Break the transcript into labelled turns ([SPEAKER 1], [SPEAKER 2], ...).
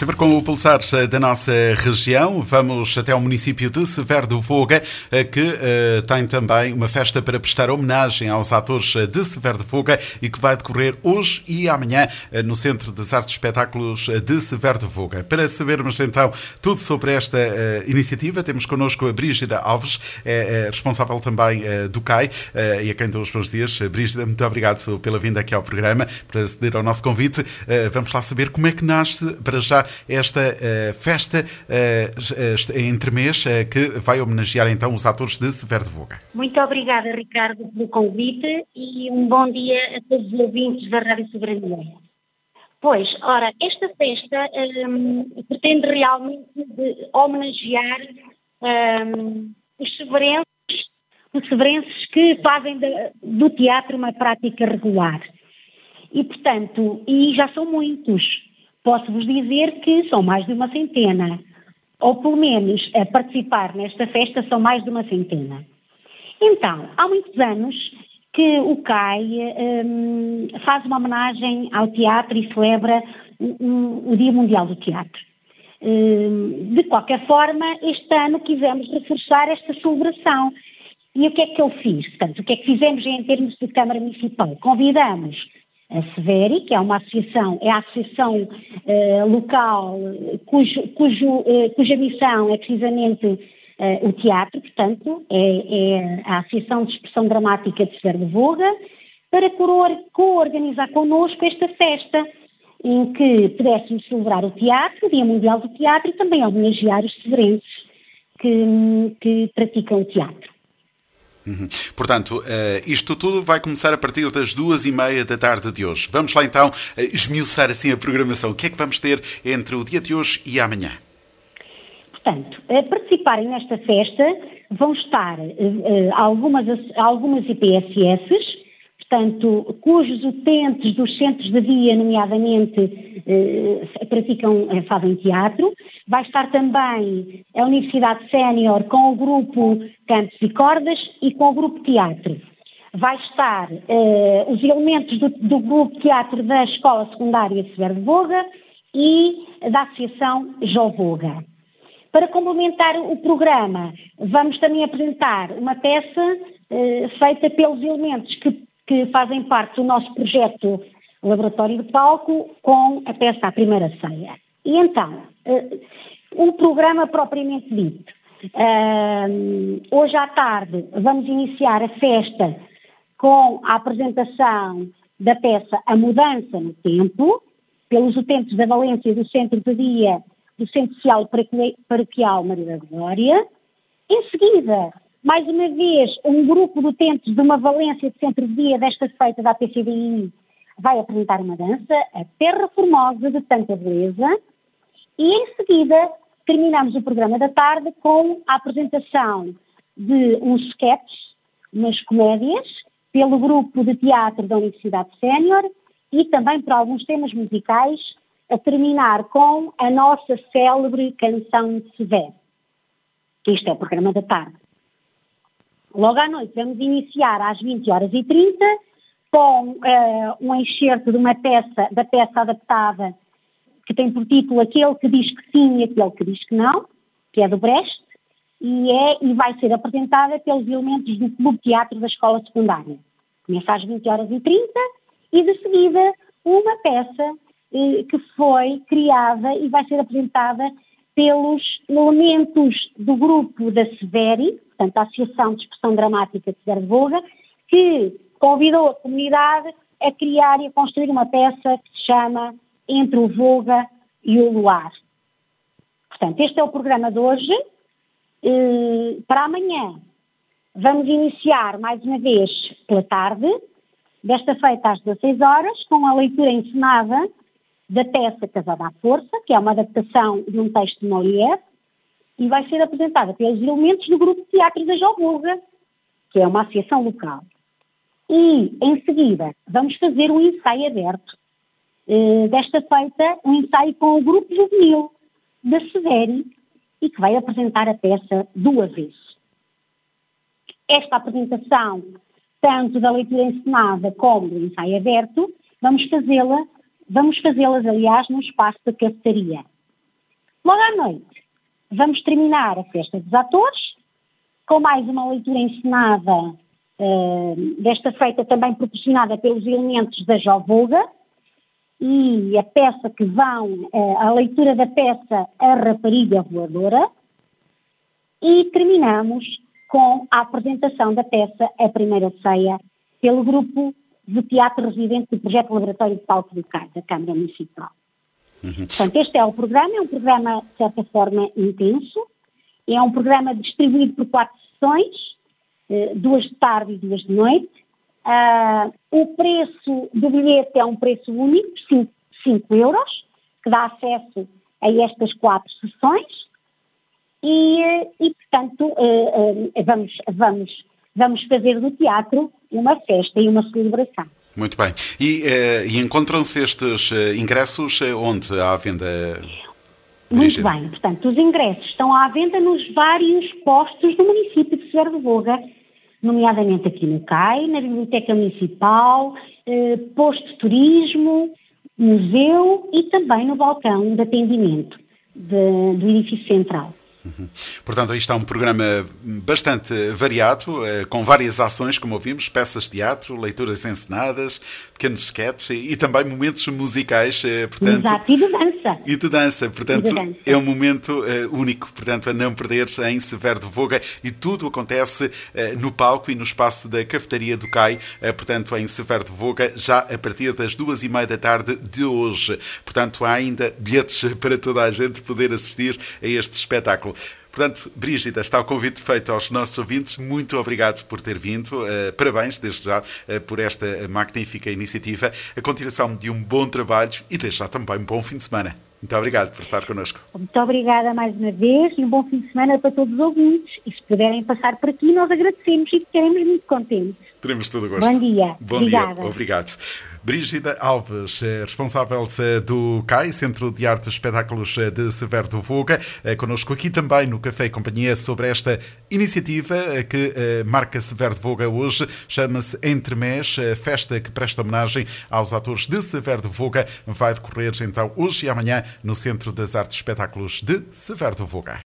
[SPEAKER 1] Sempre com o pulsar da nossa região, vamos até ao município de Severo do Voga, que tem também uma festa para prestar homenagem aos atores de Severo do Voga e que vai decorrer hoje e amanhã no Centro das Artes e Espetáculos de Severo do Voga. Para sabermos então tudo sobre esta iniciativa, temos connosco a Brígida Alves, responsável também do CAI, e a quem dou os bons dias. Brígida, muito obrigado pela vinda aqui ao programa, por aceder ao nosso convite. Vamos lá saber como é que nasce, para já, esta festa entre mês que vai homenagear então os atores de Severo do Voga.
[SPEAKER 2] Muito obrigada, Ricardo, pelo convite e um bom dia a todos os ouvintes da Rádio Soberania. Pois, ora, esta festa pretende realmente homenagear os severenses que fazem do teatro uma prática regular. E, portanto, já são muitos. Posso-vos dizer que são mais de uma centena, ou pelo menos a participar nesta festa são mais de uma centena. Então, há muitos anos que o CAI faz uma homenagem ao teatro e celebra o Dia Mundial do Teatro. De qualquer forma, este ano quisemos reforçar esta celebração. E o que é que eu fiz? Portanto, o que é que fizemos em termos de Câmara Municipal? Convidamos a Severi, que é uma associação, é a associação local cuja missão é precisamente o teatro, portanto, é a Associação de Expressão Dramática de Severo do Voga, para co-organizar connosco esta festa, em que pudéssemos celebrar o teatro, o Dia Mundial do Teatro, e também homenagear os severenses que praticam o teatro.
[SPEAKER 1] Portanto, isto tudo vai começar a partir das 2:30 da tarde de hoje. Vamos lá então esmiuçar assim a programação. O que é que vamos ter entre o dia de hoje e amanhã?
[SPEAKER 2] Portanto, a participarem nesta festa vão estar algumas IPSS, portanto, cujos utentes dos centros de dia, nomeadamente, fazem teatro. Vai estar também a Universidade Sénior com o grupo Cantos e Cordas e com o grupo Teatro. Vai estar os elementos do grupo Teatro da Escola Secundária de Severo do Voga e da Associação Jovoga. Para complementar o programa, vamos também apresentar uma peça feita pelos elementos que fazem parte do nosso projeto Laboratório de Palco, com a peça A Primeira Ceia. E então, o programa propriamente dito. Hoje à tarde vamos iniciar a festa com a apresentação da peça A Mudança no Tempo, pelos utentes da Valência do Centro de Dia do Centro Social Paroquial Maria da Glória. Em seguida, mais uma vez, um grupo de utentes de uma Valência de Centro de Dia desta feita da PCDI vai apresentar uma dança, a Terra Formosa de Tanta Beleza, e em seguida terminamos o programa da tarde com a apresentação de uns sketches, umas comédias, pelo grupo de teatro da Universidade Sénior e também por alguns temas musicais, a terminar com a nossa célebre canção de Severo. Este é o programa da tarde. Logo à noite vamos iniciar às 20h30 com um enxerto de da peça adaptada que tem por título Aquele que diz que sim e aquele que diz que não, que é do Brecht, e vai ser apresentada pelos elementos do Clube Teatro da Escola Secundária. Começa às 20h30 e de seguida uma peça que foi criada e vai ser apresentada pelos elementos do grupo da Severi, portanto a Associação de Expressão Dramática de Severo do Voga, que convidou a comunidade a criar e a construir uma peça que se chama Entre o Voga e o Luar. Portanto, este é o programa de hoje. Para amanhã vamos iniciar mais uma vez pela tarde, desta feita às 16h, com a leitura encenada da peça Casada à Força, que é uma adaptação de um texto de Molière, e vai ser apresentada pelos elementos do grupo de teatro da Jovoga, que é uma associação local. E, em seguida, vamos fazer um ensaio aberto. Desta feita, um ensaio com o grupo juvenil da Severi e que vai apresentar a peça duas vezes. Esta apresentação, tanto da leitura encenada como do ensaio aberto, vamos fazê-las, aliás, no espaço da cafetaria. Logo à noite, vamos terminar a Festa dos Atores, com mais uma leitura encenada, desta feita também proporcionada pelos elementos da Jovoga, e a peça que vão, a leitura da peça A Rapariga Voadora, e terminamos com a apresentação da peça A Primeira Ceia, pelo grupo de teatro residente do Projeto Laboratório de Palco do CAI, da Câmara Municipal. Portanto, este é um programa, de certa forma, intenso, é um programa distribuído por 4 sessões, 2 de tarde e 2 de noite. O preço do bilhete é um preço único, 5 euros, que dá acesso a estas 4 sessões e portanto, vamos fazer do teatro uma festa e uma celebração.
[SPEAKER 1] Muito bem. E encontram-se estes ingressos onde à venda?
[SPEAKER 2] Muito bem. Portanto, os ingressos estão à venda nos vários postos do município de Severo de Voga, nomeadamente aqui no CAI, na Biblioteca Municipal, posto de turismo, museu e também no balcão de atendimento do edifício central.
[SPEAKER 1] Portanto, aí está um programa bastante variado, com várias ações, como ouvimos, peças de teatro, leituras encenadas, pequenos sketches e também momentos musicais. Portanto,
[SPEAKER 2] exato, e de dança.
[SPEAKER 1] E de dança, portanto, é um momento único, portanto, a não perder em Severo de Voga, e tudo acontece no palco e no espaço da cafetaria do CAI, portanto, em Severo de Voga, já a partir das 2h30 da tarde de hoje. Portanto, há ainda bilhetes para toda a gente poder assistir a este espetáculo. Portanto, Brígida, está o convite feito aos nossos ouvintes. Muito obrigado por ter vindo. Parabéns, desde já, por esta magnífica iniciativa. A continuação de um bom trabalho e desde já também um bom fim de semana. Muito obrigado por estar connosco.
[SPEAKER 2] Muito obrigada mais uma vez e um bom fim de semana para todos os ouvintes. E se puderem passar por aqui, nós agradecemos e ficaremos muito contentes.
[SPEAKER 1] Teremos todo o gosto.
[SPEAKER 2] Bom dia.
[SPEAKER 1] Bom
[SPEAKER 2] Obrigada.
[SPEAKER 1] dia. Obrigado. Brígida Alves, responsável do CAI, Centro de Artes e Espetáculos de Severo de Voga, connosco aqui também no Café e Companhia sobre esta iniciativa que marca Severo de Voga hoje. Chama-se Entre Mês, festa que presta homenagem aos atores de Severo de Voga. Vai decorrer então hoje e amanhã no Centro das Artes e Espetáculos de Severo de Voga.